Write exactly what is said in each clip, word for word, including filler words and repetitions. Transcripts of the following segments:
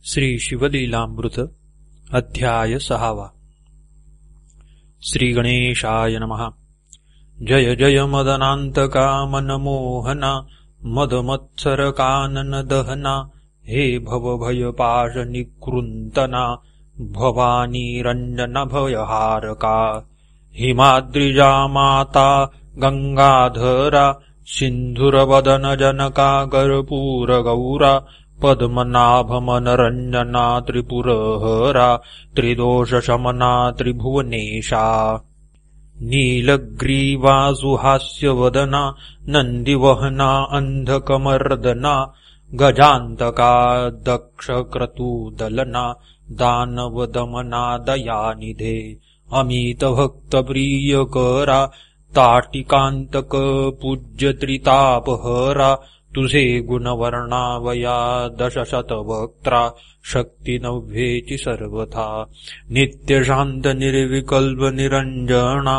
श्री शिवलीलामृत अध्याय सहावा. श्री गणेशाय नमः. जय जय मदनांतका मनमोहना मदमत्सर कानन दहना हे भवभयपाश निकृंतना भवानी रंजन भयहारका हिमाद्रिजा माता गंगाधरा सिंधुरवदन जनका कर्पूर गौरा पद्मनाभमनरञ्जना त्रिपुरहरा त्रिदोषशमना त्रिभुवनेशा नीलग्रीवासुहास्यवदना नन्दिवहना अन्धकमर्दना गजान्तका दक्षक्रतुदलना दानवदमना दयानिधे अमितभक्तप्रियकरा ताटिकान्तक पूज्यत्रितापहरा तुझे गुणवर्णावया दशशतवक्त्रा शक्तिनव्येति सर्वथा नित्यशान्त निर्विकल्प निरञ्जना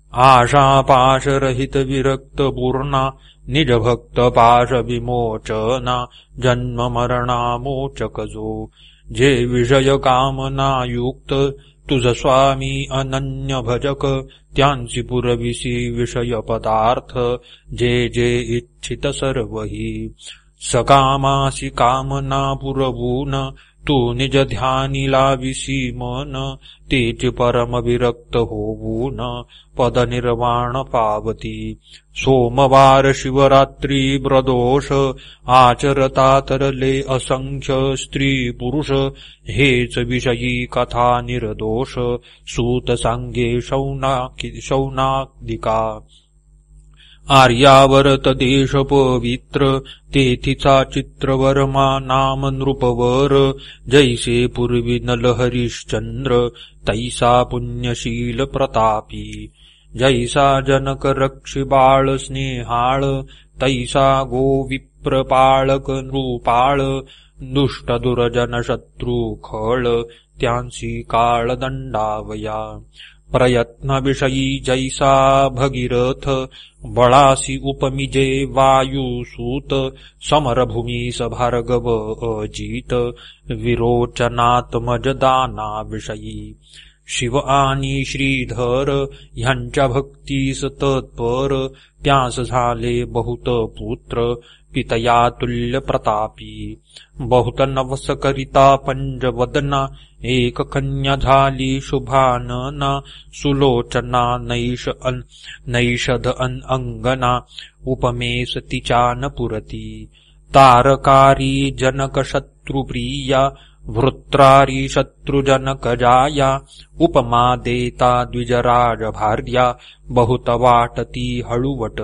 आशापाशरहित विरक्तपूर्णा निजभक्तपाश विमोचना जन्ममरणामोचकजो जे विषय कामना युक्त तुझ स्वामी अनन्य भजक त्यांची पुरविसी विषय पदार्थ जे जे इच्छित सर्वही सकामासी कामना पुरवून तू निज ध्यानी लाविसी मन तेच परम विरक्त होवून पद निर्वाण पावती सोमवार शिवरात्री प्रदोष आचरता तरले असंख्य स्त्री पुरुष हेच विषयी कथा निर्दोष सूत सांगे शौनादिका आर्यावर्त देश पवित्र तेथिचा चित्रवर्मा नाम नृपवर जैसे पूर्वी नलहरिश्चंद्र तैसा पुण्यशील प्रतापी जैसा जनक रक्षी बाळ स्नेहाळ तैसा गोविप्रपाळक नृपाळ दुष्ट दुर्जन शत्रु खळ त्यांची काळ दंडावया प्रयत्न विषयी जैसा भगीरथ बळासी उपमिजे वायुसूत समरभूमीस भार्गव अजित विरोचनात्मज दाना विषयी शिव आणि श्रीधर ह्यांच्या भक्तीस तत्पर त्यास झाले बहुत पुत्र पितया तुल्य प्रतापी बहुत नवस करिता पंचवदना एक कन्या झाली शुभानना सुलोचना नैष अन नैषध अन अंगना उपमेस तिचान पुरती तारकारी जनक शत्रुप्रिया वृत्रारी शत्रुजनक जाया उपमा देता द्विजराज भार्या बहुत वाटती हळुवट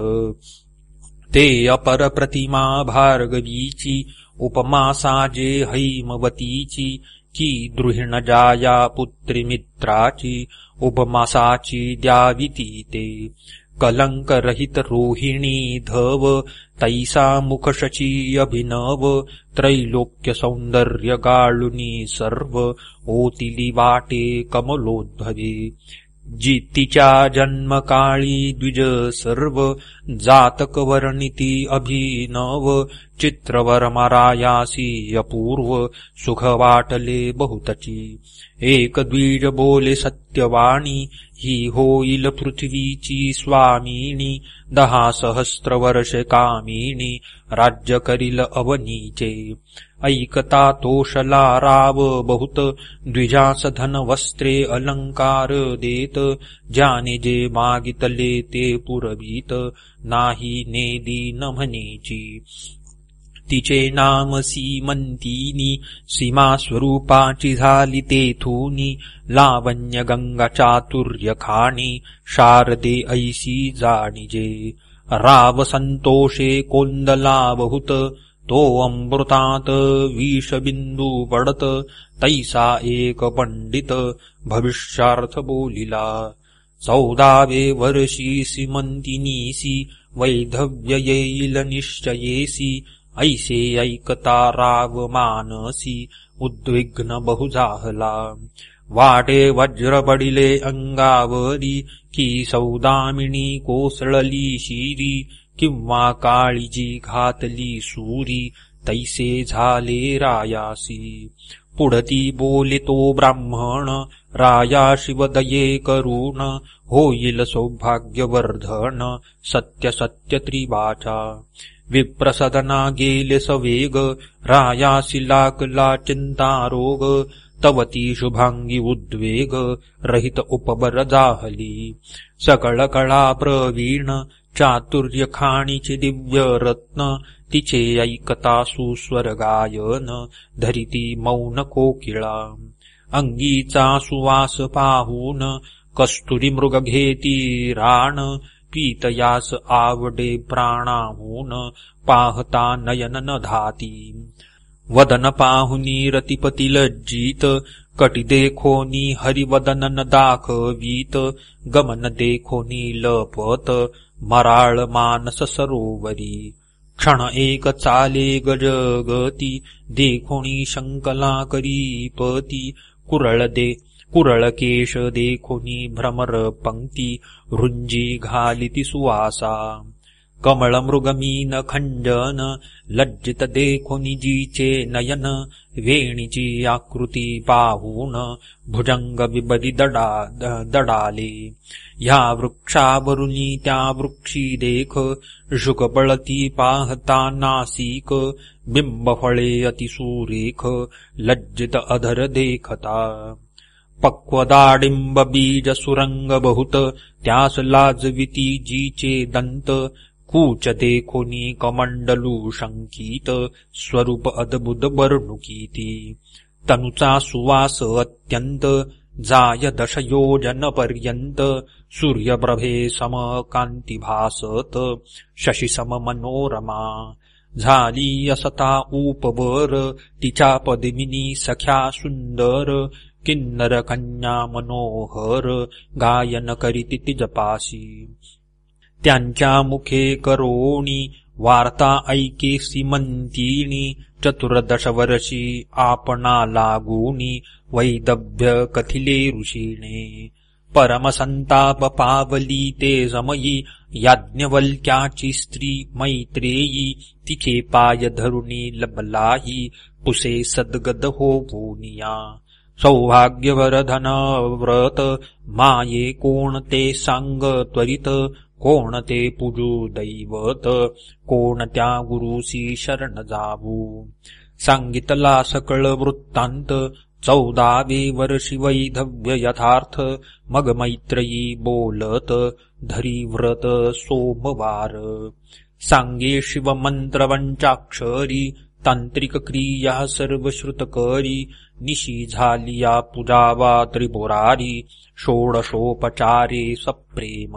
ते अपर प्रतिमा भार्गवीची उपमा साजे हैमवतीची की द्रुहिण जाया पुत्री मित्राची उपमा साची द्याविती ते कलंक रहित रोहिणी धव तैसा मुखशची अभिनव त्रैलोक्य सौंदर्य गाळुनी सर्व ओतिली वाटे कमलोद्भवे जितीच्या जन्मकाळी द्विज सर्व जातक वर्णिती अभिनव चित्रवर्मरायासी अपूर्व सुख वाटले बहुतची एक द्विज बोले सत्यवाणी ही होईल पृथ्वीची स्वामिनी दहा सहस्त्र वर्ष कामिनी राज्य करील अवनीचे ऐकता तोषला राव बहुत द्विजास धन वस्त्रे अलंकार देत ज्याने जे मागितले ते पुरवीत नाही नेदी न म्हणेची तिचे नाम सीमंतिनी सीमा स्वरूपाची झाली तेथुनी लावण्य गंगा चातुर्य खाणी शारदे ऐसी जाणिजे राव संतोषे कोंदला बहुत तो अमृतात विषबिंदू पडत तैसा एक पंडित भविष्यार्थ बोलिला चौदावे वर्षी सीमंतिनीसी वैधव्य येईल निश्चयेसी ऐसे ऐकता राव मानसी उद्विग्न बहु झाला वाटे वज्र पडिले अंगावरी की सौदामिनी कोसळली शिरी किंवा काळीजी घातली सुरी तैसे झाले रायासी. पुढती बोले तो ब्राह्मण, राया शिवदये करुण, होईल सौभाग्यवर्धन, सत्य सत्य त्रिवाचा. विप्रसदना गेले सवेग, रायासी लागला चिंतारोग, तवती शुभांगी उद्वेग, रहित उपबर जाहली. सकळ कळा प्रवीण, चातुर्य खाणीचे दिव्य रत्न, तिचे ऐकता सुस्वर गायन, धरिती मौन कोकिळा. अंगीचा सुवास पाहून, कस्तुरी मृग घेती राण, पीतयास आवडे प्राणाहून, पाहता नयन न धाती. वदन पाहुनी रतिपती लज्जित, कटी देखोनी हरिवदन न दाखवीत, गमन देखोनी लपत, मराळ मानस सरोवरी. क्षण एक चाले गजगती, देखोनी शंकला करीपती, कुरळ दे कुरळ केश देखोनी भ्रमर पंक्ती, रुंजी घालिती सुवासा. कमळ मृगमीन खंजन, लज्जित देखोनी जीचे नयन, वेणीची आकृती पाहून, भुजंग बिबदी दडा दडाले. ह्या वृक्षावरुनी त्या वृक्षी देख, शुकपळती पाहता नासिक, बिंब फळे अतिसुरेख, लज्जित अधर देखता. पक्वदाडिंब बीज सुरंग बहुत, त्यास लाजविती जीचे दंत, कूच देखोनी कमंडलू शंकित, स्वरूप अद्भुत बर्णुकीती. तनुचा सुवास अत्यंत, जाय दश योजन पर्यंत, सूर्यप्रभे सम कांती भासत, शशी सम मनोरमा. झाली असता उपवर, तिच्या पद्मिनी सख्या सुंदर, किन्नर कन्या मनोहर, गायन करीती तिजपासी. त्यांच्या मुखे करोणी, वार्ता ऐके सीमंतिनी, चतुर्दश वर्षी आपणा लागूनी, वैदव्य कथिले ऋषीने. परमसंताप पावली ते समयी, याज्ञवल्क्याची स्त्री मैत्रेयी, तिचे पाय धरुणी लबलाही, पुसे सद्गद होऊनिया. सौभाग्यवर्धन व्रत, माये कोण ते सांग त्वरित, कोण ते पूजू दैवत, कोण त्या गुरुसी शरण जावू. सांगितला सकळ वृत्तांत, चौदावे वर्षी वैधव्य यथार्थ, मग मैत्रेयी बोलत, धरी व्रत सोमवार. सांगे शिव मंत्र पंचाक्षरी, तांत्रिक क्रिया सर्व श्रुत करी, निशी झालिया पूजावा त्रिपुरारी, षोडशोपचारे सप्रेम.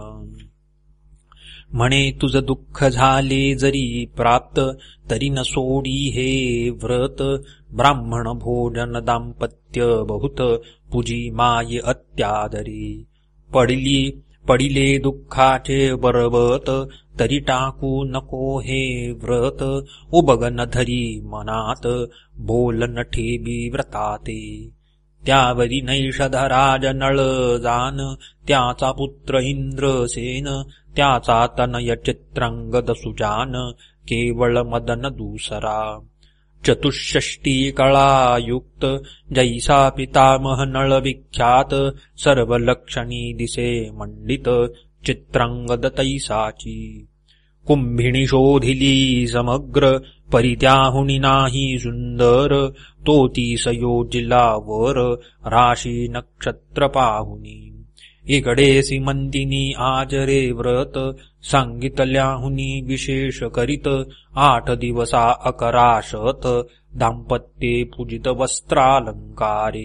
म्हणे तुझ दुःख झाले जरी प्राप्त, तरी न सोडी हे व्रत. ब्राह्मण भोजन दाम्पत्य बहुत, पूजी माये अत्यादरी. पडिली पडिले दुःखाचे पर्वत, तरी टाकू नको हे व्रत. उबगन धरी मनात, बोलन ठेवी व्रताते. त्यावरी नैषधराज नळजान, त्याचा पुत्र इंद्रसेन, त्याचा तनय चित्रांगद सुजान, केवळ मदन दूसरा. चतुष्षष्टी कळायुक्त, जैसा पितामह नळ विख्यात, सर्व लक्षणी दिसे मंडित, चित्रांगद तैसाची. कुंभिणी शोधिली समग्र, परित्याहुनी नाही सुंदर, तो तीस योजिला वर, राशी नक्षत्र पाहुनी. इकडे सीमंतिनी आचरे व्रत, सांगितल्याहुनी विशेष करीत, आठ दिवसा अकराशत, दाम्पत्ये पूजित वस्त्रालंकारे.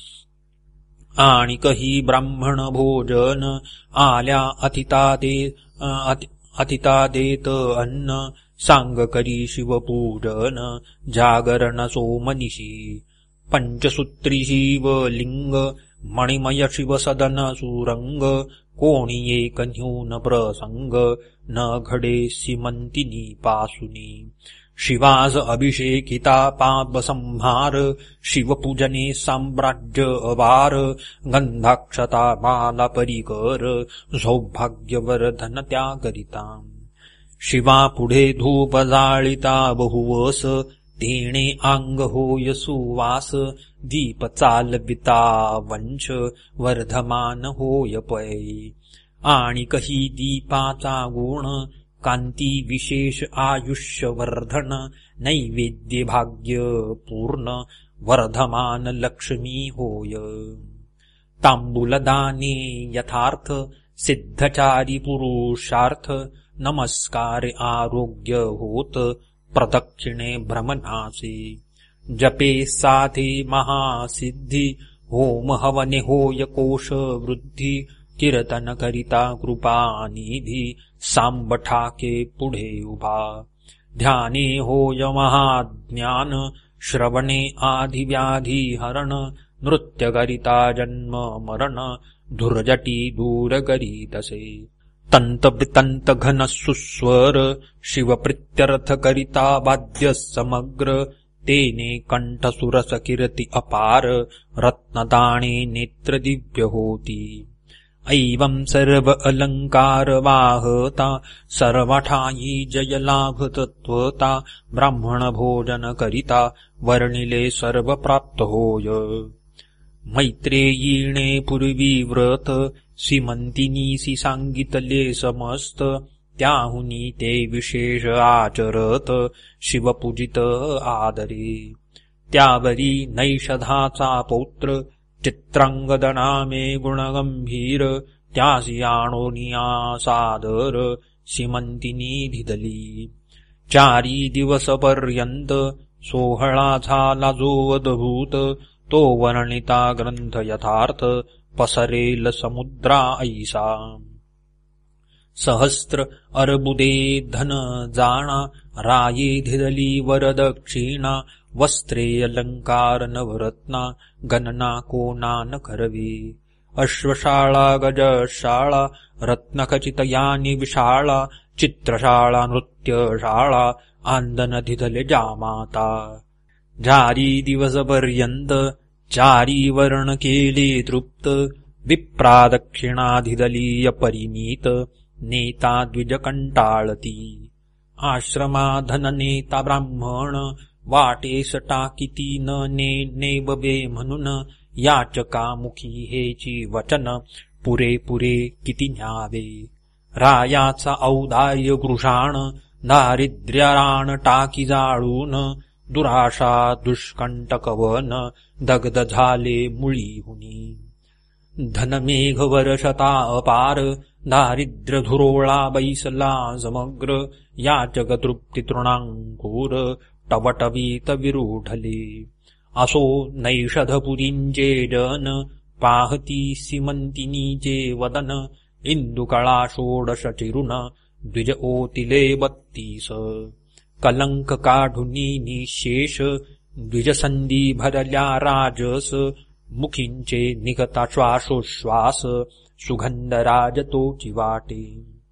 आणि कही ब्राह्मण भोजन, आल्या अतिता दे अतिता देत अन्न, सांग करी शिवपूजन, जागरण सोमनिशी. पंचसूत्री शिवलिंग, मणिमय शिवसदन सुरंग, कोणी एक न्यून प्रसंग, न घडे सीमंतिनी पासुनी. शिवास अभिषेकिता पाप संहार, शिवपूजने साम्राज्य अवार, गंधाक्षता माला परिकर, सौभाग्यवर्धन त्या करिता. शिवा पुढे धूप जाळिता बहुवस, तेणे अंग होय सुवास दीप चालविता वंश वर्धमान होय पै आणि कही दीपाचा गुण कांती विशेष आयुष्यवर्धन नैवेद्य भाग्य पूर्ण वर्धमान लक्ष्मी होय तांबूलदाने यथार्थ सिद्धचारी पुरुषार्थ नमस्कार आरोग्य होत प्रदक्षिणे भ्रमणासे जपे साधे महासिद्धी होम हवने होय कोश वृद्धी कीर्तन करिता कृपानिधी सांबठाके पुढे उभा ध्याने होय महाज्ञान श्रवणे आधिव्याधी हरण नृत्य करिता जन्म मरण धुर्जटी दूर करीतसे तंत बितंत घन सुस्वर शिवप्रित्यर्थ करिता वाद्य समग्र तेने कंठ सुरस कीर्ती अपार रत्नदाणे नेत्र दिव्य होती ऐवं सर्व अलंकार वाहता सर्वठाई जय लाभ तत्वता ब्राह्मण भोजन करिता वर्णिले सर्व प्राप्त होय मैत्रेयीणे पूर्वी व्रत सीमंतिनीसी सांगितले समस्त त्याहुनी ते विशेष आचरत शिवपूजित आदरे त्यावरी नैषधाचा पौत्र चित्रांगदनामे गुणगंभीर त्यासी आणोनिया सादर सीमंतिनी धिदली चारी दिवस पर्यंत सोहळा झाला जो अद्भूत तो वर्णिता ग्रंथ यथार्थ पसरेल समुद्रा ऐसा सहस्त्र अर्बुदे धन जाणा राये धिदली वरदक्षिणा वस्त्रे अलंकार नवरत्ना गणना कोना न करवी अश्वशाळा गजशाळा रत्नखचित यानी विशाळा चित्रशाळा नृत्यशाळा आंदन धिदले जामाता जारी दिवसपर्यंत चारी वर्ण केले तृप्त विप्रा दक्षिणा धिदली अपरिमित नेता द्विज कंटाळती आश्रमा धन नेता ब्राह्मण वाटेस टाकिती न ने नेबबे म्हणून याचकामुखी हेची वचन पुरे पुरे किती न्यावे रायाचा औदार्य गृषाण दारिद्र्यराण टाकी जाळून दुराशा दुष्कंटकवन दग्ध झाले मुळीहुनी धनमेघ वर्षता अपार दारिद्र्य धुरोळा बैसला समग्र याचक तृप्ती तृणांकुर टवटवीत विरूढले असो नैषधपुरींचे जन पाहती सीमंतिनीचे वदन इंदुकळा षोडश चिरुन द्विज ओतिले बत्तीस कलंक काढुनी निशेष द्विजसंधी भरल्या राजस मुखींचे निघता श्वासोश्वास सुगंध राजतोची वाटे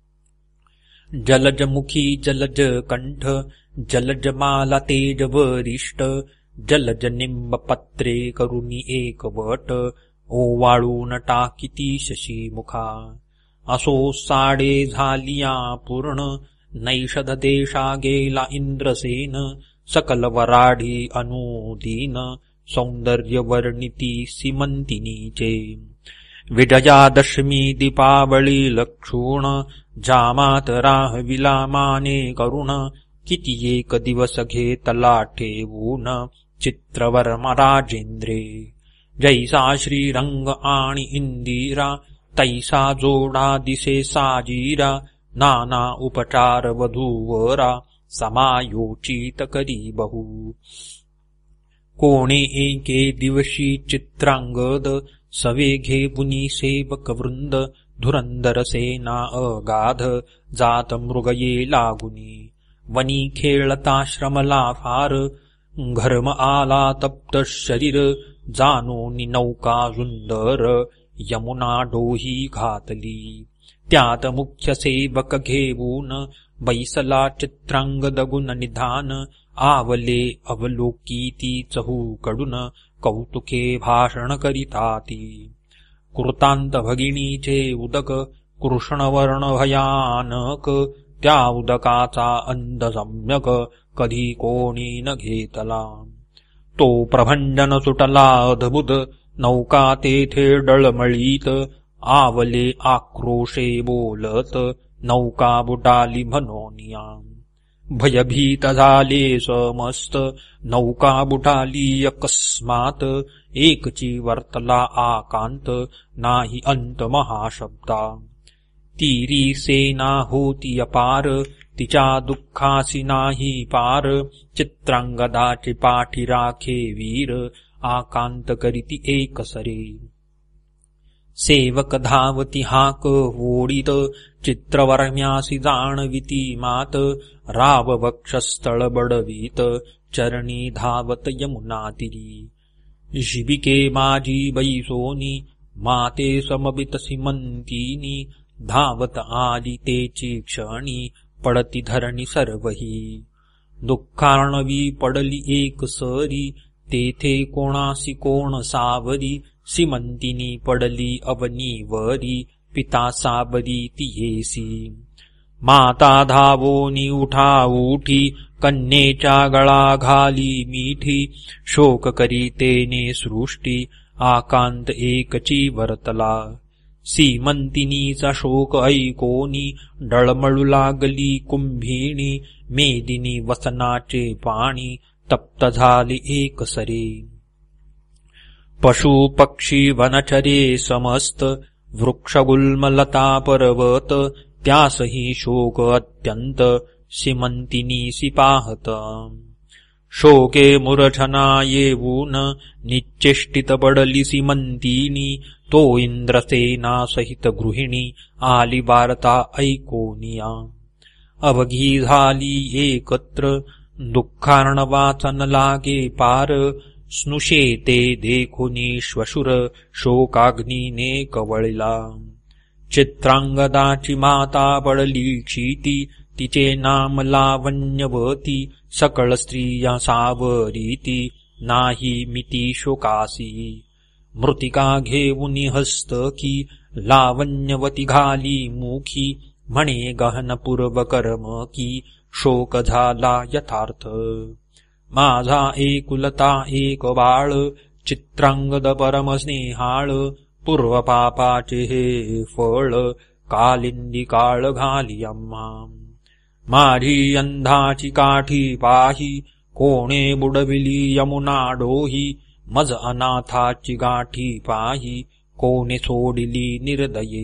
जलजमुखी जलज कंठ जलज माला तेज वरिष्ठ जलज निंब पत्रे करुणी एक वट ओवाळून टाकिती शशीमुखा असो साडे झालिया पूर्ण नैषध देशा गेला इंद्रसेन सकल वराढी अनुदीन सौंदर्य वर्णिती सीमंतिनीचे विजयादशमी दीपावळी लक्षूण जामात राहविला माने करुण किती एक दिवस घेतला ठेवून चित्रवर्म राजेंद्रे जैसा श्रीरंग आणि इंदिरा तैसा जोडा दिसे साजीरा नाना उपचार वधूवरा समायोचित करी बहु कोणे एके दिवशी चित्रांगद सवे घेपुनी सेवक वृंद धुरंदर सेना अगाध जात मृगये लागुनी वनी खेळता श्रमला फार घर्म आला तप्त शरीर जानोनी नौका सुंदर यमुना डोही घातली त्यात मुख्य सेवक घेऊन बैसला चित्रांगद गुण निधान आवले अवलोकीती चहूकडून कौतुके भाषण करिताती कृतांत भगिनीचे उदक कृष्णवर्ण भयानक त्या उदकाचा अंध सम्यक कधी कोणी न घेतला. तो प्रभंजन सुटला अद्भुत नौका तेथे डळमळीत, आवले आक्रोशे बोलत नौका बुडाली म्हणोनिया. भयभीत झाले समस्त नौका बुडाली अकस्मात, एकची वर्तला आकांत नाही अंत महाशब्दा. तीरी सेना होती अपार तिच्या दुःखासी नाही पार, चित्रांगदाचे पाठी राखे वीर आकांत करीती एकसरे. सेवक धावती हाक ओढीत चित्रवर्म्यासी जाणविती मात, राव वक्षस्थळ बडवीत चरणी धावत यमुना तिरी. शिबिके माझी बैसोनी माते समबित सीमंतीनी, धावत आली तेची क्षणी पडती धरणी सर्वही. दुःखार्णवी पडली एक सरी तेथे कोणासी कोण सावरी, सीमंतिनी पडली अवनीवरी पिता साबरी तियेसी. माता धावोनी उठा उठी कन्येच्या गळा घाली मिठी, शोक करी तेने सृष्टी आकांत एकची वर्तला. सीमंतिनीचा शोक ऐकोनी डळमळू लागली कुंभिणी, मेदिनी वसनाचे पाणी तप्त झाले एकसरे. पशु पक्षी वनचरे समस्त वृक्षगुल्मलता पर्वत, त्यासही शोक अत्यंत सीमंतिनीसी पाहत. शोके मूर्छना येऊन निश्चेष्टित पडली सीमंतिनी, तो इंद्रसेना सहित गृहिणी आली वार्ता ऐकोनिया. अवघी झाली एकत्र दुःखार्णवाचन लागे पार, स्नुषेते देखुनी श्वशुर शोकाग्नीने कवळला. चित्रांगदाची माता पडली क्षिती तिचे नाम लावण्यवती, सकळ स्त्रिया सावरीती नाही मिती शोकासी. मृतिका घेऊनी हस्तकी लावण्यवती घाली मुखी, म्हणे गहनपूर्व कर्म की शोक झाला यथार्थ. माझा एकुलता एक बाळ चित्रांगद परम स्नेहाळ, पूर्व पापाचे हे फळ कालिंदी काळ घाली आम्हा. माझी अंधाची काठी पाही कोणे बुडविली यमुना डोही, मज अनाथाची गाठी पाही कोणे सोडिली निर्दये.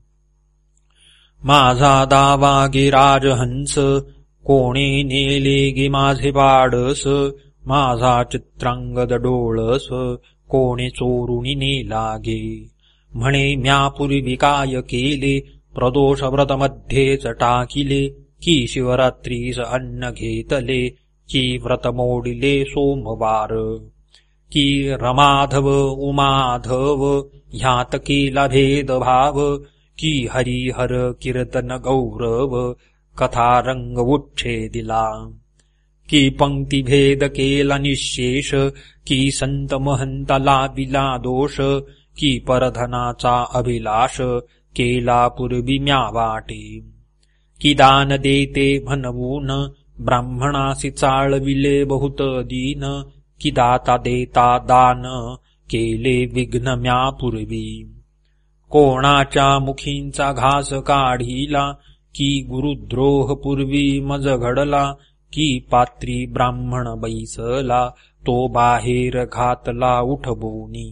माझा दावा गे राजहंस कोणे नेले गे माझे पाडस, माझा चित्रांगद डोळस कोणे चोरुणी नेला गे. म्हणे म्या पूर्वी काय केले प्रदोष व्रत मध्येच टाकिले, की शिवरात्रीस अन्न घेतले की व्रत मोडिले सोमवार. की रमाधव उमाधव ह्यात केला भेदभाव, की हरिहर कीर्तन गौरव कथा रंग उच्छेदिला. की पंक्ती भेद केला निशेष, की संत महंता लाविला दोष, की परधनाचा अभिलाष केला पूर्वी म्या वाटे. की दान देते म्हणवून ब्राह्मणासी चाळविले बहुत दीन, की दाता देता दान केले विघ्न म्या पूर्वी. कोणाच्या मुखींचा घास काढिला, की गुरुद्रोह पूर्वी मज घडला, की पात्री ब्राह्मण बैसला तो बाहेर घातला उठबोनी.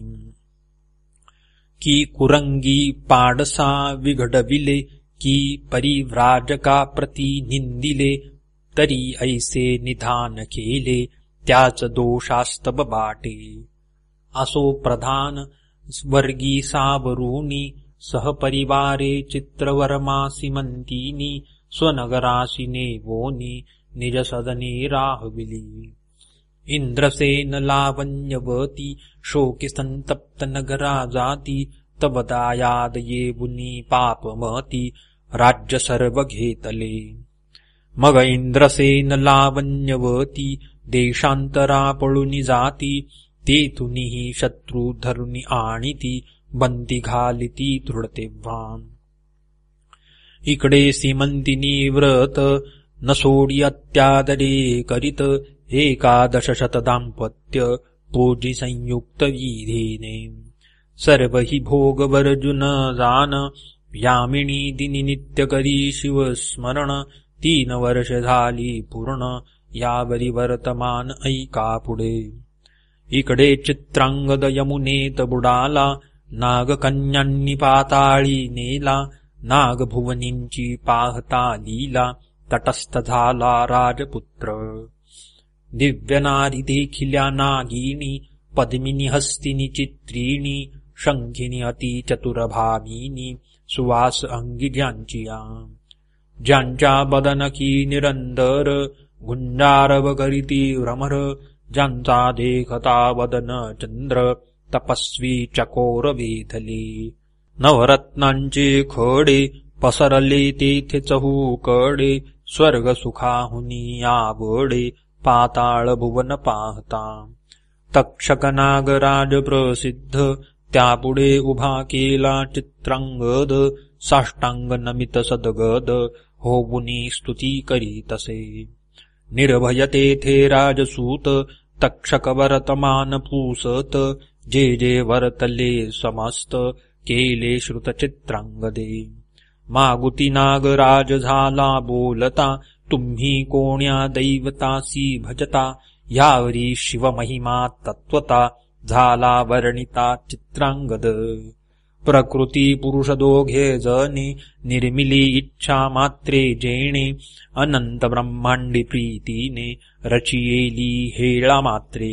की कुरंगी पाडसा विघडविले, की परिव्राजका प्रती निंदिले, तरी ऐसे निधान केले त्याच दोषास्तव बाटे. असो प्रधान स्वर्गी सावरूनी सहपरिवारे चित्रवर्मासी मंतीनी, स्वनगरासी नेवोनी निज सदने राहविली. इंद्रसेन लावण्यवती शोकी संतप्त नगरा जाती, तव दायाद येऊनी पापमती राज्य सर्व घेतले. मग इंद्रसेन लावण्यवती देशांतरा पळूनी जाती, तेथुनिही शत्रू धरुनी आणिती बंदी घालिती दृढ तेव्हा. इकडे सीमंतिनी व्रत न सोडी अत्यादरे करीत एकादश शत दाम्पत्य पोजी संयुक्त विधीने सर्व हि भोग वर्जुन जान यामिनी दिनी नित्य करी शिवस्मरण तीन वर्ष झाली पूर्ण यावरी वर्तमान ऐका पुढे इकडे चित्रांगद यमुनेत बुडाला नागकन्यांनी पाताळी नेला नागभुवनींची पाहता लीला तटस्थ झाला राजपुत्र दिव्य नारी देखिल्या नागिनी पद्मिनी हस्तिनी चित्रिणी शंखिनी अति चतुरभामिनी सुवास अंगी ज्यांचिया ज्यांच्या बदनकी निरंतर गुंजारव करीती भ्रमर ज्यांचा देखता वदन चंद्र तपस्वी चकोर वेधले नवरत्नांचे खडे पसरले तेथे चहूकडे स्वर्ग सुखाहुनी आवडे पाताळ भुवन पाहता तक्षक नागराज प्रसिद्ध त्यापुढे उभा केला चित्रांगद साष्टांग नमित सदगद होऊनी स्तुती करीतसे निर्भय तेथे राजसूत तक्षक वर्तमान पूसत जे जे वर्तले समस्त केले श्रुत चित्रांगदे मागुती नागराज झाला बोलता तुम्ही कोण्या दैवतासी भजता यावरी शिवमहिमा तत्वता झाला वर्णिता चित्रांगद प्रकृती पुरुष दोघे जणी निर्मिली इच्छा मात्रे जेणे अनंत ब्रह्मांडी प्रीतीने रचियेली हेळा मात्रे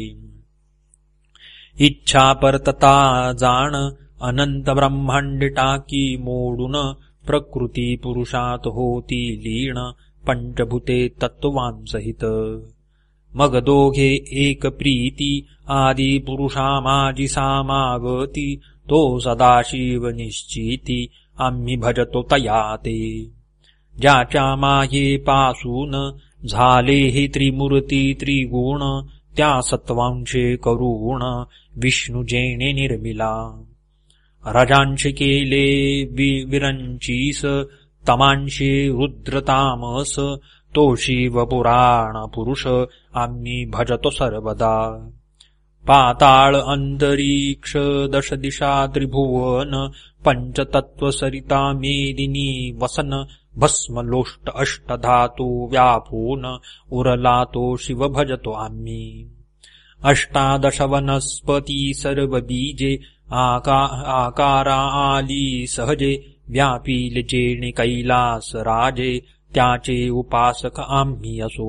इच्छा परतता जाण अनंत ब्रह्मांड टाकी मोडून प्रकृती पुरुषात होती लीन पंचभूते तत्वांसहित मग दोघे एक प्रीती आदि पुरुषा माझी सामागती तो सदाशिव निश्चिती आम्ही भजतो तयाते ज्याच्या माये पासून झाले हे त्रिमूर्ती त्रिगुण त्या सत्वांशे करुण विष्णू जेणे निर्मिला रजांश केले विरंचीस तमांशे रुद्रतामस तो शिव पुराण पुरुष आम्ही भजतो सर्वदा पाताळ अंतरिक्ष दश दिशा त्रिभुवन पंचतत्व सरिता मेदिनी वसन भस्म लोष्ट अष्टधातू व्यापून उरला तो शिव भजतो आम्ही अष्टादश वनस्पती सर्व बीजे आका आकारा आली सहजे व्यापील जेणे कैलास राजे त्याचे उपासक आम्ही असो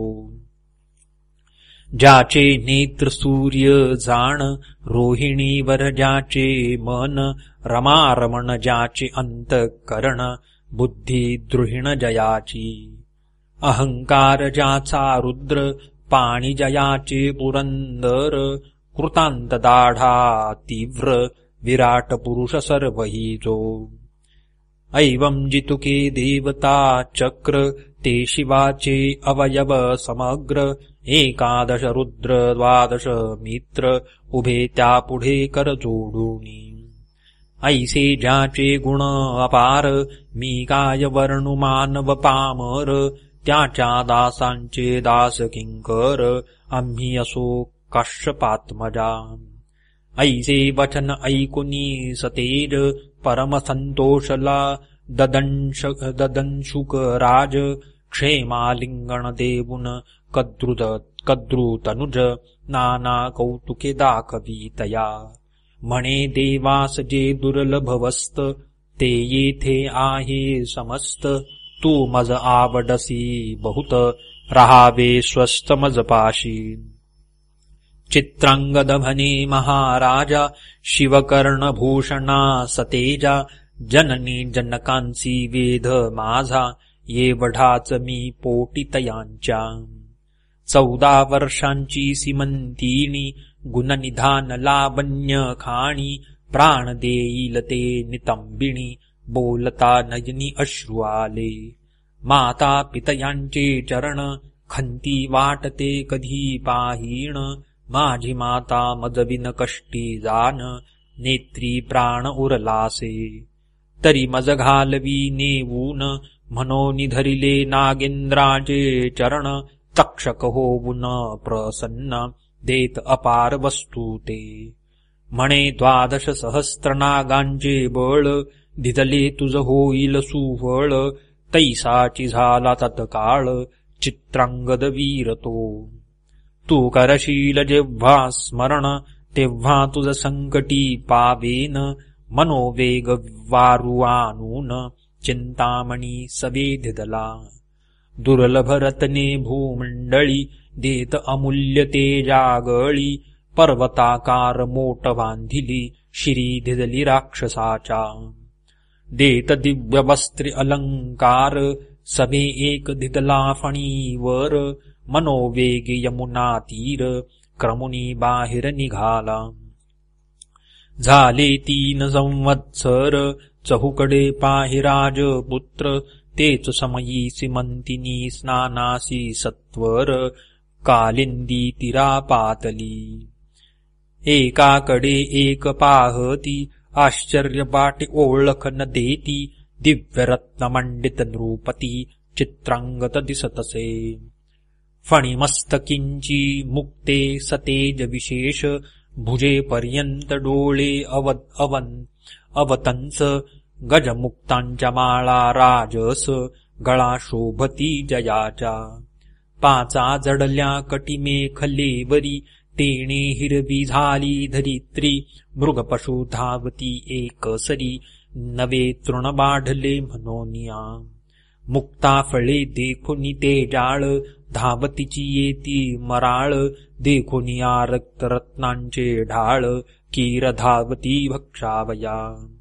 ज्याचे नेत्र सूर्य जाण रोहिणीवर ज्याचे मन रमारमण ज्याचे अंतःकरण बुद्धी द्रुहिण जयाची अहंकार ज्याचा रुद्र पाणी जयाचे पुरंदर कृतांत दाढा तीव्र विराट पुरुष सर्व हि जो ऐवं जितुके देवता चक्र ते शिवाचे अवयव समग्र एकादश रुद्र द्वादश मित्र उभे त्यापुढे कर जोडूनी ऐसे ज्याचे गुण अपार मी काय वर्णु मानव पामर त्याच्या दासांचे दास किंकर आम्ही असो काश्यपात्मजा ऐसे वचन ऐकुनी सतेज परम संतोषला ददंश ददंशुक राज क्षेमालिंगण देऊन कद्रुत कद्रुतनुज नाना कौतुके दाखवितया म्हणे देवास जे दुर्लभ वस्त ते येथे आहे समस्त तू मज आवडसी बहुत रहावे स्वस्थ मज पाशी चित्रांगद म्हणे महाराजा शिवकर्णभूषणा सतेजा जननी जनकांसी वेध माझा येवढाच मी पोटितयांच्या चौदा वर्षांची सीमंतिनी गुणनिधान लावण्य खाणी प्राण देईल ते नितंबिणी बोलता नयनी अश्रू आले माता पितयांचे चरण खंती वाटते कधी पाहीण माझी माता मजविन कष्टी जान नेत्री प्राण उरलासे तरी मज घालवी नेवून म्हणून धरिले नागेंद्राचे चरण, तक्षक होऊन प्रसन्न देत अपार वस्तू ते. म्हणे द्वादश सहस्त्र नागांचे बळ, धिदले तुझ होईल सुफळ, तैसाची झाला तत्काळ चित्रांगद वीर तो. तू करशील जेव्हा स्मरण, तेव्हा तुझ संकटी पावेन, मनोवेग वारू आणून चिंतामणी सवे धिदला. दुर्लभ रत्ने भूमंडळी देत अमूल्य तेजागळी, पर्वताकार मोठ बांधिली शिरी धिदली राक्षसाच्या. देत दिव्य वस्त्रे अलंकार, सभे एक धिदला फणीवर, मनोवेग यमुना तीर क्रमुनी बाहेर निघाला. झाले तीन संवत्सर चहुकडे पाहि राजपुत्र, तेच समयी सीमंतिनी स्नानासी सत्वर, कालिंदी तिरा पातली. एकाकडे एक पाहती आश्चर्य वाटे ओळख न देती, दिव्य रत्नमंडित नृपती चित्रांगत दिसतसे. फणिमस्तकिंची मुक्ते सतेज विशेष, भुजे पर्यंत डोळे अव अवन अवतंस, गजमुक्तांच्या माळा राजस गळा शोभती जयाच्या. पाचा जडल्या कटिमेखलेवरी, तेणे हिरवी झाली धरित्री, मृगपशु धावती एकसरी, नवे तृण वाढले मनोनिया. मुक्ता फळे देखुनी तेजाळ, धावतीची येती मराळ, देखुनिया रक्तरत्नांचे ढाळ, कीर धावती भक्षावया.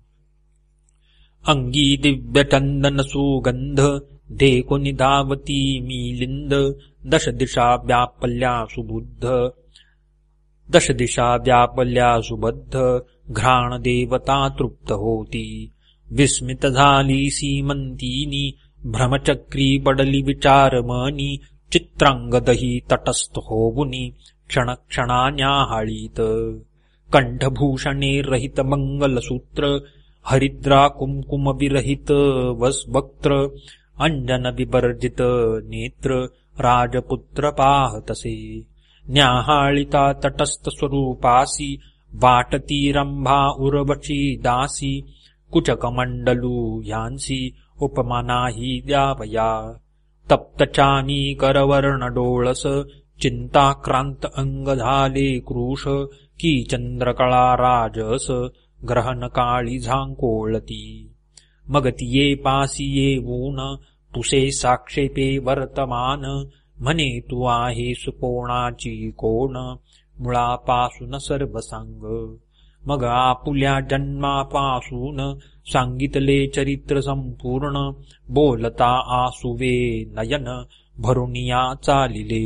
अंगी दिव्य चंदन सुगंध, देखुनी धावती मिलिंद, दश दिशा व्यापल्या सुबुद्ध, दश दिशा व्यापल्या सुबद्ध, घ्राण देवता तृप्त होती. विस्मित झाली सीमंतिनी, भ्रमचक्री पडली विचारमनी, चित्रांगदही तटस्थ होऊनी क्षण क्षणान्याहाळीत. कंठभूषणे रहित मंगलसूत्र, हरिद्रा कुंकुम विरहित वस्वक्त्र, अंजन विवर्जित नेत्र राजपुत्र पाहतसे. न्याहाळिता तटस्थ स्वरूपासी, वाटती रंभा उर्वशी दासी, कुचकमंडलू ह्यांसी उपमानाही द्यावया. तप्तचानी करवर्ण डोळस, चिंताक्रांत अंग झाले कृश, की चंद्रकळा राजस ग्रहण काळी झांकोळती. मग तिये पासी येऊन तुसे साक्षेपे वर्तमान, म्हणे तू आहे सुपोणाची कोण, मुळापासून सर्व सांग. मग आपुल्या जन्मापासून सांगितले चरित्र संपूर्ण, बोलता आसुवे नयन भरुनिया चालिले.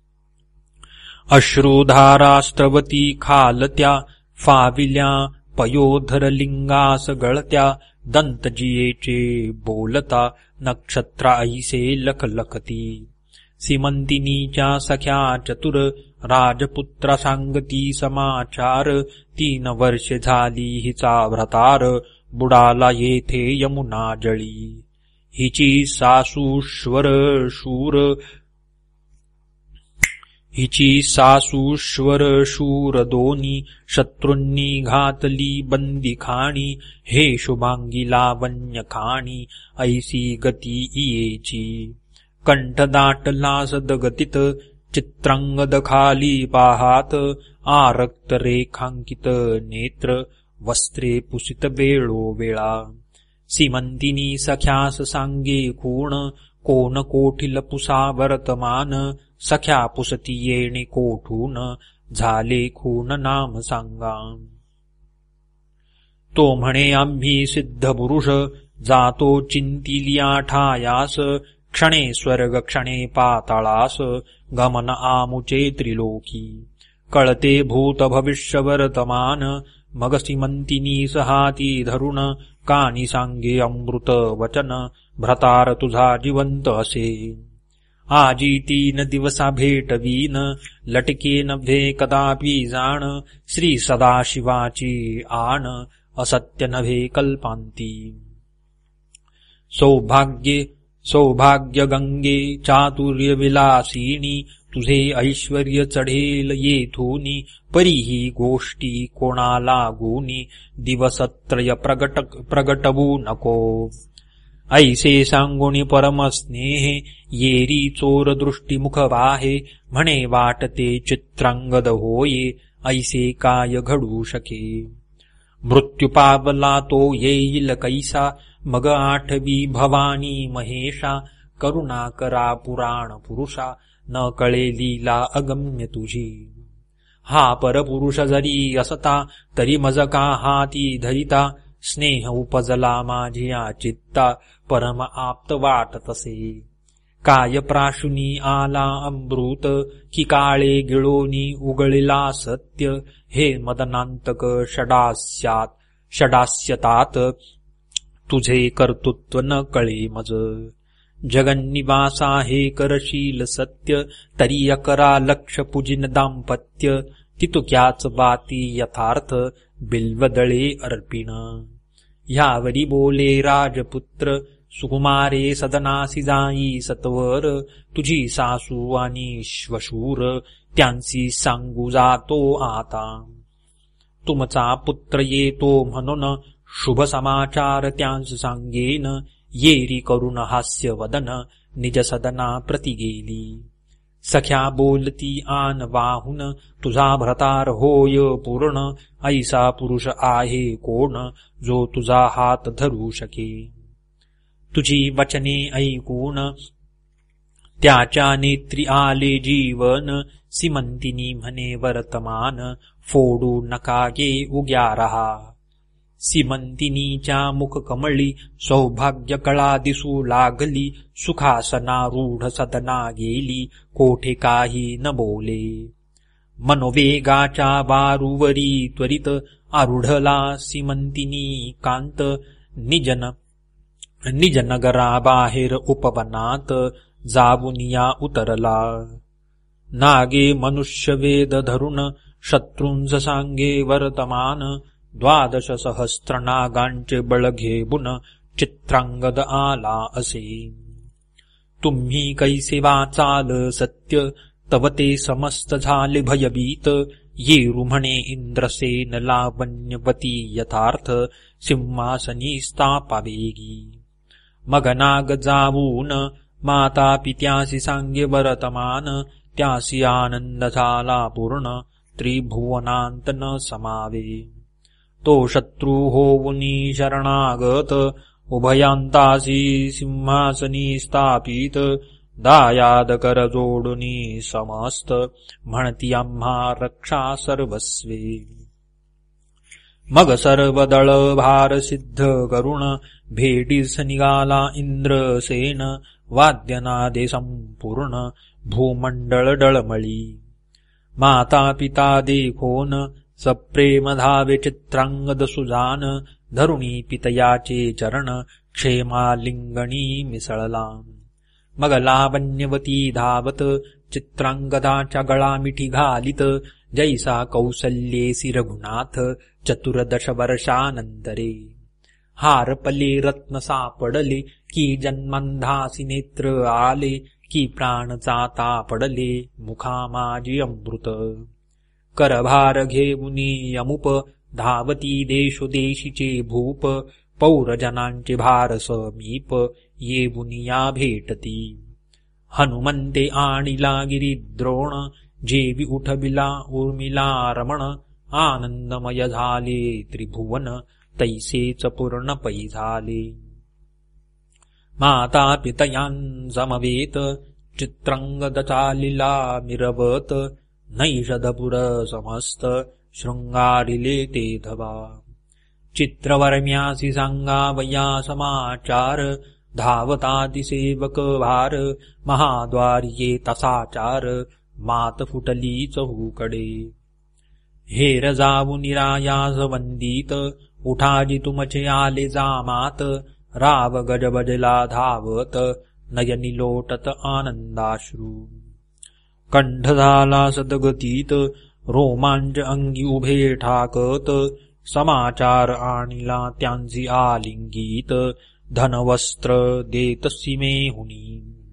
अश्रुधारा स्त्रवती खालत्या, फाविल्या पयोधर लिंगास गळत्या, दंतजियेचे बोलता नक्षत्रा ऐसे लखलखती. सीमंतिनीच्या सख्या चतुर, राजपुत्रा सांगती समाचार, तीन वर्ष झाली हिचा व्रतार, बुडाला येथे यमुना जळी. हिची सासूश्वर शूर हिची सासूश्वर शूर दोनी, शत्रूंनी घातली बंदी खाणी, हे शुभांगी लावण्य खाणी ऐसी गती इयेची. कंठ दाटला सदगतीत, चित्रांगद खाली पाहात, आरक्त रेखांकित नेत्र, वस्त्रे पुसित वेळोवेळा. सीमंतिनी सख्यास सांगे खूण, कोण कोठील पुसा वर्तमान, सख्या पुसती येणे कोठून, झाले खूण नाम सांगा. तो म्हणे आम्ही सिद्ध पुरुष, जातो चिंतिलिया ठायास, क्षणे स्वर्ग क्षणे पाताळास, गमन आमुचे त्रिलोकी. कळते भूत भविष्य वर्तमान, मग सीमंतिनी सहाती धरुण, कानी सांगे अमृत वचन, भ्रतार तुझा जिवंत असे. आजी तीन दिवसा भेटवीन, लटके नव्हे कदापि जाण, श्री सदाशिवाची आण, असत्य नव्हे कल्पांती. सौभाग्ये सौभाग्य गंगे चातुर्य विलासिनी तुझे ऐश्वर्य चढेल येथूनी परीही गोष्टी कोणाला गुणी दिवसत्रय प्रगट प्रगटवू नको ऐसे सांगुनी परमस्नेहे येरी चोर दृष्टी मुख वाहे म्हणे वाटते चित्रांगद होये ऐसे काय घडू शके मृत्यू पावला तो येईल कैसा मग आठवी भवानी महेशा करुणा करा पुराण पुरुषा न कळे लीला अगम्य तुझी हा परपुरुष जरी असता तरी मज का हाती धरिता स्नेह उपजला माझिया चित्ता परम आप्त वाटतसे काय प्राशुनी आला अमृत की काळे गिळोनी उगळिला सत्य हे मदनांतक षडास्यात षडास्यतात तुझे कर्तृत्व न कळे मज जगन्निवासा हे करशील सत्य तरी अकरा लक्ष पूजिन दाम्पत्य तितुक्याच बाती यथार्थ बिल्वदळे अर्पिण ह्यावरी बोले राजपुत्र सुकुमारे सदनासी जाई सत्वर तुझी सासू आणि श्वशूर त्यांची सांगू जातो आता तुमचा पुत्र येतो म्हणून शुभ समाचार त्यांस सांगेन येरी करुण हास्य वदन निज सदना प्रति गेली सख्या बोलती आन वाहून तुझा भ्रतार होय पूर्ण ऐसा पुरुष आहे कोण जो तुझा हात धरू शके तुझी वचने ऐकून त्याच्या नेत्री आले जीवन सीमंतिनी म्हणे वर्तमान फोडू नका गे उग्या रहा सीमंतिनीच्या मुख कमळी सौभाग्य कळा दिसू लागली सुखासनारूढ सदना गेली कोठे काही न बोले मनोवेगाच्या वारूवरी त्वरित आरूढला सीमंतिनी कांत निजन निजनगरा बाहेर उपवनात जावुनिया उतरला नागे मनुष्य वेद धरुण शत्रूंच सांगे वर्तमान द्वादश सहस्त्र नागांचे बळ घेऊन चित्रांगद आला असे तुम्ही कैसे वाचाल सत्य तव ते समस्त झाले भयभीत येरू म्हणे इंद्रसेन लावण्यवती यथार्थ सिंहासनी स्थापावेगी मग नाग जावून माता पित्यासी सांगे वर्तमान त्यासी आनंद झाला पूर्ण त्रिभुवनांत न समावे तो शत्रु होवुनी शरणागत उभयांतासी सिंहासनी स्थापित दायाद कर जोडुनी समस्त म्हणती आम्हा रक्षा सर्वस्वे मग सर्व दळ भार सिद्ध करुण भेटीस निघाला इंद्रसेन वाद्यनादे संपूर्ण भूमंडळ डळमळी माता पिता देखोन सप्रेम धावे चित्रांगद सुजान धरुणी पितयाचे चरण क्षेमालिंगणी मिसळला मग लावण्यवती धावत चित्रांगदाच्या गळा मिठी घालित जैसा कौसल्येसी रघुनाथ चतुर्दश वर्षानंतरे हारपले रत्न सापडले की जन्मंधासी नेत्र आले की प्राण चाता पडले मुखा माझी अमृत करभार घेऊनी यमुप धावती देशोदेशीचे भूप पौरजनांचे भार समीप येऊनिया भेटती हनुमंते आणिला गिरिद्रोण जेवी उठविला उर्मिला रमण आनंदमय झाले त्रिभुवन तैसेच पूर्ण पै झाले माता पितयां समवेत चित्रांगद चालिला मिरवत नैषधपुर समस्त शृंगारिले ते धवा चित्रवर्म्यासी सांगावया समाचार धावताति सेवक भार महाद्वार्ये तसाचार मात फुटली चहूकडे हेर जावू निरायास वंदित उठाजी तुमचे आले जामात राव गजबजला धावत नयनी लोटत आनंदाश्रू कंठ झाला सदगतीत रोमांच अंगी उभे ठाकत समाचार आणिला त्यांची आलिंगीत धनवस्त्र देतसी मेहुनी.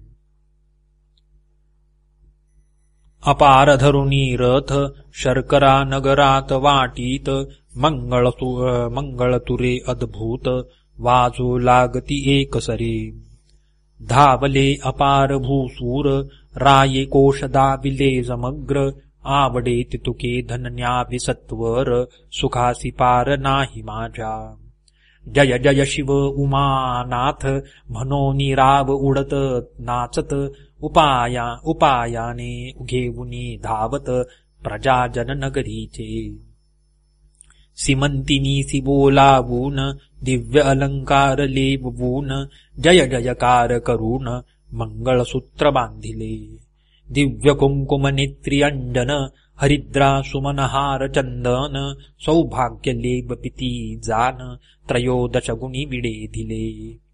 अपार धरुणी रथ शर्करा नगरात वाटीत, मंगळतु मंगळतुरे अद्भुत वाजू लागती एकसरे. धावले अपार भूसूर राये कोश दाविले समग्र, आवडे तितुके धनन्यावी सत्वर सुखासी पार नाही माझ्या. जय जय शिव उमानाथ म्हणोनी राव उडत नाचत, उपाया उपायाने घेऊनी धावत प्रजाजन नगरीचे. सीमंतिनीसी बोलावून दिव्य अलंकार लेवून, जय जयकार करून मंगळसूत्र बांधिले. दिव्य कुंकुम नेत्री अंजन हरिद्रा सुमनहार चंदन, सौभाग्य लेप पिती जान त्रयोदश गुणी विडे दिले.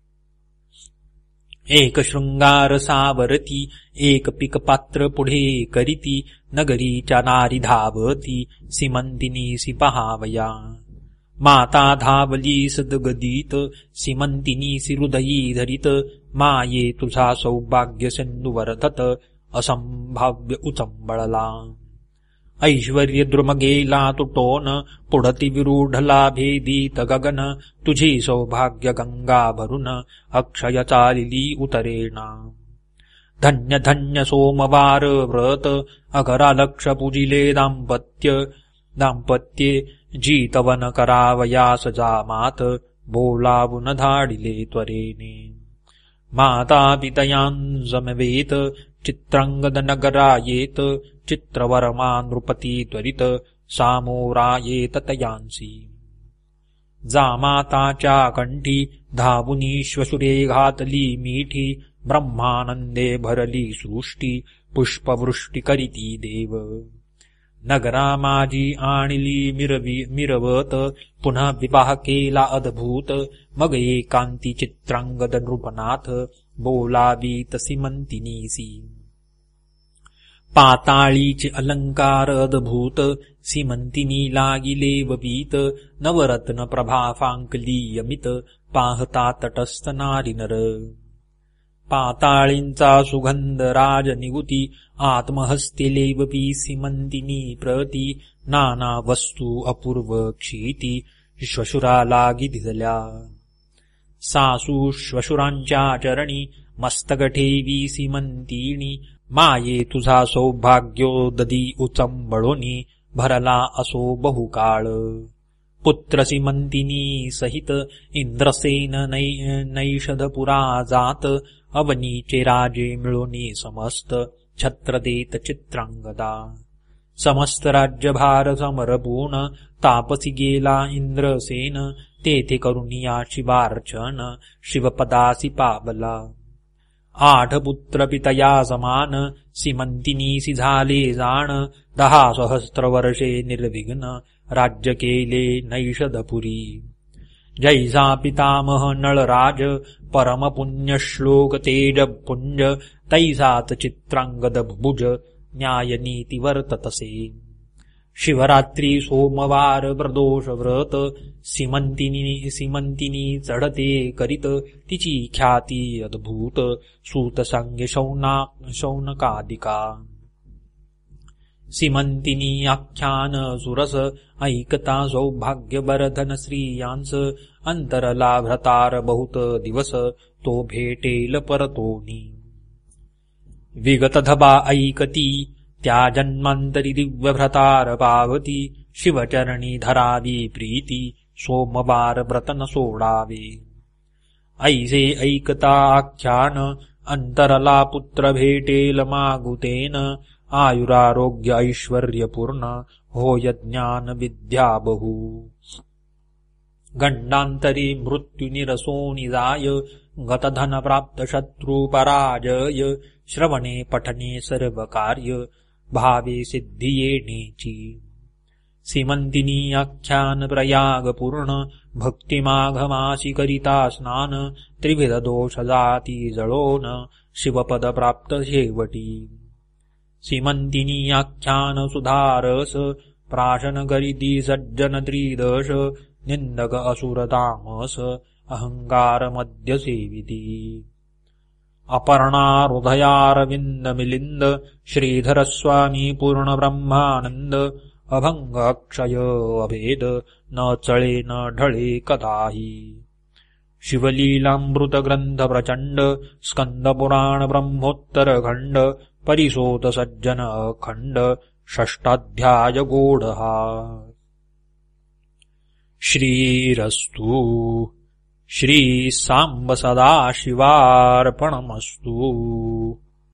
एक शृंगार सावरती एक पीक पात्र पुढे करीती, नगरीच्या नारी धावती सीमंतिनीसी पहावया. माता धावली सदगदित सीमंतिनीसी हृदयी धरित, माये तुझा सौभाग्य सिंधू वर्धत असंभाव्य उचंबळला. ऐश्वर्य द्रुम गेला तुटोन पुढती विरूढला भेदीत गगन, तुझी सौभाग्य गंगा भरून अक्षय चालिली उतरेना. धन्य धन्य सोमवार व्रत अघरा लक्ष पूजिले दाम्पत्य दाम्पत्ये, जीतवन करावयास जामात बोलावून धाडिले त्वरेने. माता पितयांसमवेत चित्रांगद नगरायेत, चित्रवर्मा नृपती त्वरित सामोरायेत तयांसी. जामाताच्या कंठी धावुनी श्वशुरे घातली मिठी, ब्रह्मानंदे भरली सृष्टी पुष्पवृष्टी करीती देव. नगरा माझी आणली मिरवी मिरवत, पुन्हा विवाह केला अद्भुत, मग एकांती चित्रांगद नृपनाथ बोलावीत सीमंतिनीसी. पाताळीचे अलंकार अद्भुत सीमंतिनी लागिले ववीत, नवरत्न प्रभा फांकली यमित पाहता तटस्थ नारी नर. पाताळींचा सुगंध राज निगुती आत्महस्ते लेवपी सीमंतिनी प्रती, नाना वस्तू अपूर्व क्षिती श्वशुरा लागी धिजल्या. सासू श्वशुरांच्या चरणी मस्तक ठेवी सीमंतिनी, माये तुझा सौभाग्योददी उचंबळोनी भरला असो बहुकाळ. पुत्र सीमंतिनी सहित इंद्रसेन नै नैषधपुरा जात, अवनीचे राजे मिळोनी समस्त छत्र देत चित्रांगदा. समस्त राज्यभार समरपूर्ण तापसी गेला इंद्रसेन, तेथे करुनिया शिवार्चन शिवपदासी पावला. आठ पुत्र पितया समान सीमंतिनीसी झाले जाण, दहा सहस्त्र वर्षे निर्विघ्न राज्य केले नैषधपुरी. जैसा पितामह नळराज परम पुण्य श्लोक तेज पुंज, तैसाच चित्रांगद भुज न्याय नीती वर्ततसे. शिवरात्री सोमवार प्रदोष व्रत सीमंतिनी सीमंतिनी चढते करीत, तिची ख्याती अद्भुत सूत सांगे शौना शौनकादिका. सीमंतिनी आख्यान सुरस ऐकता सौभाग्य बरधन स्त्रियांस, अंतरला भ्रतार बहुत दिवस तो भेटेल परतोनी. विगत धबा ऐकती त्या जन्मांतरी दिव्य भ्रतार पावती, शिवचरणी धरावी प्रीती सोमवार व्रतन सोडावे. ऐसे ऐकता आख्यान अंतरला पुत्र भेटेल मागुतेन, आयुरारोग्य ऐश्वर्यपूर्ण होय ज्ञान विद्या बहु. गंडांतरी मृत्यू निरसोनी जाय, गतधन प्राप्त शत्रु पराजय, श्रवणे पठने सर्व कार्य भावे सिद्धी येणेची. सीमंतिनी आख्यान प्रयाग पूर्ण भक्तिमाघमासी करिता स्नान, त्रिविध दोष जाती जळोन शिवपद प्राप्त शेवटी. सीमंतिनी आख्यान सुधारस प्राशन करीती सज्जन त्रिदश, निंदक असुर तामस अहंकार मध्य सेविती अपर्णा हृदयारविंद मिलिंद श्रीधर स्वामी पूर्ण ब्रह्मानंद अभंग अक्षय अभेद न चळे न ढळे कदाही शिवलीलामृत ग्रंथ प्रचंड स्कंद पुराण ब्रह्मोत्तर खंड परिसोत सज्जन अखंड षष्टाध्याय गोढहा श्रीरस्तु श्री सांब सदाशिवार्पणमस्तु।